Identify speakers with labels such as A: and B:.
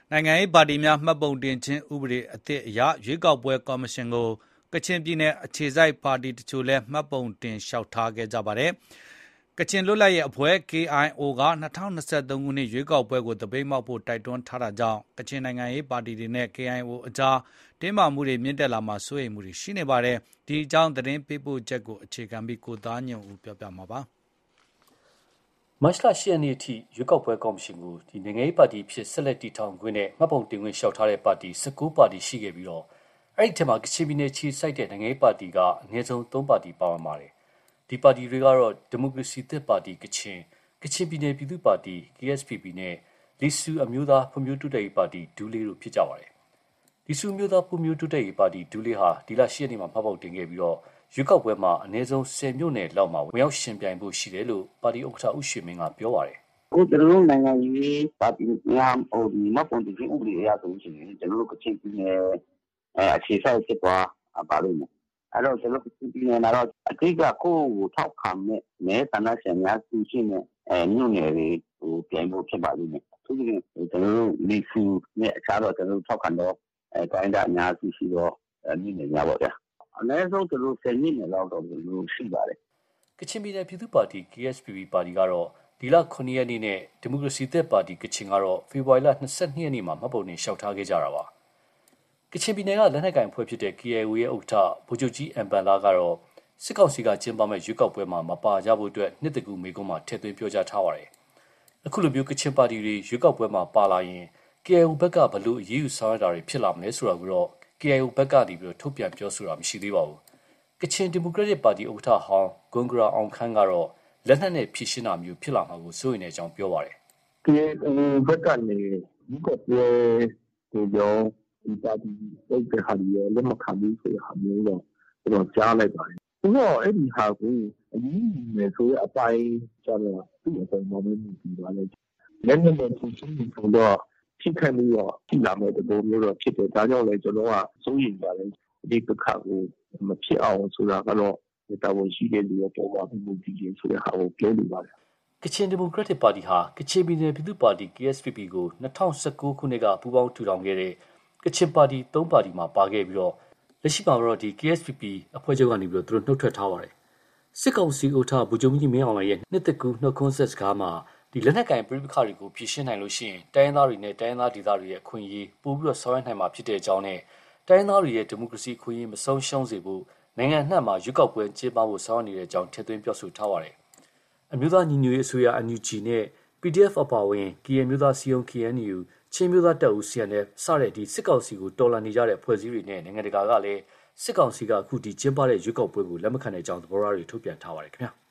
A: နိုင်ငံရေးပါတီများမှတ်ပုံတင်ခြင်းဥပဒေအသစ်အရရွေးကောက်ပွဲကော်မရှင်ကိုကချင်ပြည်နယ်အခြေစိုက်ပါတီတချို့လည်းမှတ်ပုံတင်လျှောက်ထားခဲ့ကြပါတယ်။ကချင်လွတ်လပ်ရေးအဖွဲ့ KIO က2023ခုနှစ်ရွေးကောက်ပွဲကိုသပိတ်မှောက်ဖို့တိုက်တွန်းထားတာကြောင့်ကချင်နိုင်ငံရေးပါတီတွေနဲ့ KIO အကြားတင်းမာမှုတွေမြင့်တက်လာမှာစိုးရိမ်မှုတွေရှိနေပါတယ်။ဒီအကြောင်းသတင်းပေးပို့ချက်ကိုအခြေခံပြီးကိုသားညွန့်ဦးပြောပြမှာပါ။
B: မတ်လ10ရက်နေ့အထိရွေးကောက်ပွဲကော်မရှင်ကိုနိုင်ငံရေးပါတီဖြစ်ဆက်လက်တည်ထောင်ခွင့်နဲ့မှတ်ပုံတင်ခွင့်လျှောက်ထားတဲ့ပါတီ19ပါတီရှိခဲ့ပြီးတော့အဲ့ဒီထက်မှာကချင်ပြည်နယ်ခြေစိုက်တဲ့နိုင်ငံရေးပါတီကအနည်းဆုံး3ပါတီပါဝင်ပါတယ်။ဒီပါတီတွေကတော့ဒီမိုကရေစီသစ်ပါတီကချင်ပြည်နယ်ပြည်သူ့ပါတီ KSPP နဲ့လီဆူအမျိုးသားဖွံ့ဖြိုးတိုးတက်ရေးပါတီဒူးလေးတို့ဖြစ်ကြပါတယ်။လီဆူအမျိုးသားဖွံ့ဖြိုးတိုးတက်ရေးပါတီဒူးလေးဟာဒီလ10ရက်နေ့မှာမှတ်ပုံတင်ခဲ့ပြီးတော့ရွေးကောက်ပွဲမှာအနည်းဆုံး10မြို့နယ်လောက်မှာဝင်ရောက်ရှင်ပြိုင်ဖို့ရှိတယ်လို့ပါတီဥက္ကဋ္ဌဦးရွှေမင်းကပြောပါတယ်
C: ။ကျွန်တော်တို့နိုင်ငံရေးပါတီများမှတ်ပုံတင်ခြင်းဥပဒေအရဆိုရင်ကျွန်တော်တို့ကချင်ပြည်နယ်အခြေစိုက်ဖြစ်သွားပါလိမ့်မယ်။အဲ့တော့ကျွန်တော်တို့ကချင်ပြည်နယ်မှာတော့အတိတ်ကကိုယ့်ကိုထောက်ခံတဲ့မဲဆန္ဒရှင်များစုရှိတဲ့မြို့နယ်တွေပြိုင်ဖို့ဖြစ်ပါလိမ့်မယ်။သူတို့ကျွန်တော်တို့လီဆူနဲ့အခြားတော့ကျွန်တော်တို့ထောက်ခံတော့တိုင်းဒေသအများစုရှိတော့မြို့နယ်များပေါ့ဗျာ။အနည်းဆုံးကျွန်တော်10နှစ်နယ်လောက်တော့ရှိပါတယ်
B: ။ကချင်ပြည်နယ်ပြည်သူ့ပါတီ KSPP ပါတီကတော့ဒီလ9ရက်နေ့နဲ့ဒီမိုကရေစီသက်ပါတီကချင်ကတော့ဖေဖော်ဝါရီလ22ရက်နေ့မှာမှတ်ပုံတင်လျှောက်ထားခဲ့ကြတာပါ။ကချင်ပြည်နယ်ကလက်နက်ကိုင်အဖွဲ့ဖြစ်တဲ့ KIO ရဲ့ဥက္ကဋ္ဌဗိုလ်ချုပ်ကြီးအမ်ပန်လာကတော့စစ်ကောင်စီကကျင်းပမဲ့ရွေးကောက်ပွဲမှာမပါကြဖို့အတွက်နှစ်တကူမေကွန်းမှာထည့်သွင်းပြောကြားထားပါတယ်။အခုလိုမျိုးကချင်ပါတီတွေရွေးကောက်ပွဲမှာပါလာရင် KIO ဘက်ကဘလို့အရေးယူဆောင်ရွက်တာတွေဖြစ်လာမလဲဆိုတာကိုတော့ KIO ဘက်ကနေပြီးထုတ်ပြန်ပြောဆိုတာမရှိသေးပါဘူး။ကချင်ဒီမိုကရက်တစ်ပါတီဥက္ကဋ္ဌဟောင်းဂွန်ဂရာအောင်ခန်းကတော့လက်နက်နဲ့ဖြည့်ရှင်းတာမျိုးဖြစ်လာမှာကိုစိုးရိမ်နေကြောင်းပြောပါတယ်
C: ။KIO ဘက်ကနေဒီကပွဲဒီကြောင့်ဒီပါတီစိတ်ကဟာရီလက်မခံဘူးဆိုတဲ့ဟာမျိုးတော့ကျွန်တော်ကြားလိုက်ပါတယ်။သူတော့အဲ့ဒီဟာကိုအရင်နဲ့ဆိုရအပိုင်းကျတော့သူ့အပေါ်မှာမင်းပြီးသွားလိုက်။လက်နက်နဲ့ဖြည့်ရှင်းနေတော့ထိခိုက်မှုတော့ရှိလာမဲ့သဘောမျိုးတော့ဖြစ်တယ်။ဒါကြောင့်လည်းကျွန်တော်ကစိုးရိမ်ပါတယ်။ဒီတစ်ခါကိုမဖြစ်အောင်ဆိုတာကတော့တာဝန်ရှိတဲ့လူတွေပေါ်မှာမှုတည်ခြင်းဆိုတဲ့ဟာကိုပြောနေပါတယ်
B: ။ကချင်ဒီမိုကရက်တစ်ပါတီဟာကချင်ပြည်နယ်ပြည်သူ့ပါတီ KSPP ကို2019ခုနှစ်ကပူးပေါင်းထူထောင်ခဲ့တဲ့ကချင်ပါတီ3ပါတီမှာပါခဲ့ပြီးတော့လက်ရှိမှာတော့ဒီ KSPP အဖွဲ့ချုပ်ကနေပြီးတော့သူတို့နှုတ်ထွက်ထားပါတယ်။စစ်ကောင်စီဥက္ကဋ္ဌဗိုလ်ချုပ်ကြီးမင်းအောင်လှိုင်ရဲ့နှစ်တကူနှုတ်ခွန်းဆက်စကားမှာဒီလက်နက်ကိုင်ပြည်ပခါတွေကိုဖြည့်ရှင်းနိုင်လို့ရှိရင်တိုင်းရင်းသားတွေနဲ့တိုင်းရင်းသားဒေသတွေရဲ့အခွင့်အရေးပိုပြီးတော့ဆောင်ရွက်နိုင်မှာဖြစ်တဲ့အကြောင်းနဲ့တိုင်းရင်းသားတွေရဲ့ဒီမိုကရေစီအခွင့်အရေးမဆုံးရှုံးစေဖို့နိုင်ငံနှံ့မှာရွေးကောက်ပွဲကျင်းပဖို့ဆောင်ရွက်နေတဲ့အကြောင်းထည့်သွင်းပြောဆိုထားပါတယ်။အမျိုးသားညီညွတ်ရေးအစိုးရ NUG နဲ့ PDF အပါအဝင် KN မျိုးသားစီယုံ KNU ချင်းမျိုးသားတပ်ဦး CNF စတဲ့ဒီစစ်ကောင်စီကိုတော်လှန်နေကြတဲ့ဖွဲ့စည်းတွေနဲ့နိုင်ငံတကာကလည်းစစ်ကောင်စီကအခုဒီကျင်းပတဲ့ရွေးကောက်ပွဲကိုလက်မခံတဲ့အကြောင်းသဘောထားတွေထုတ်ပြန်ထားပါတယ်ခင်ဗျာ။